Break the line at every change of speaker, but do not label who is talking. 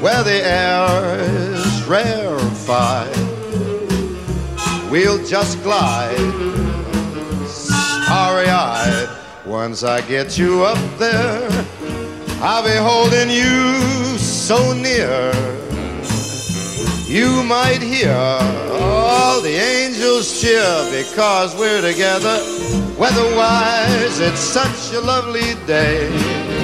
where the air is rarefied. We'll just glide, starry-eyed. Once I get you up there, I'll be holding you so near. You might hear all the angels cheer because we're together. Weather-wise, it's such a lovely day.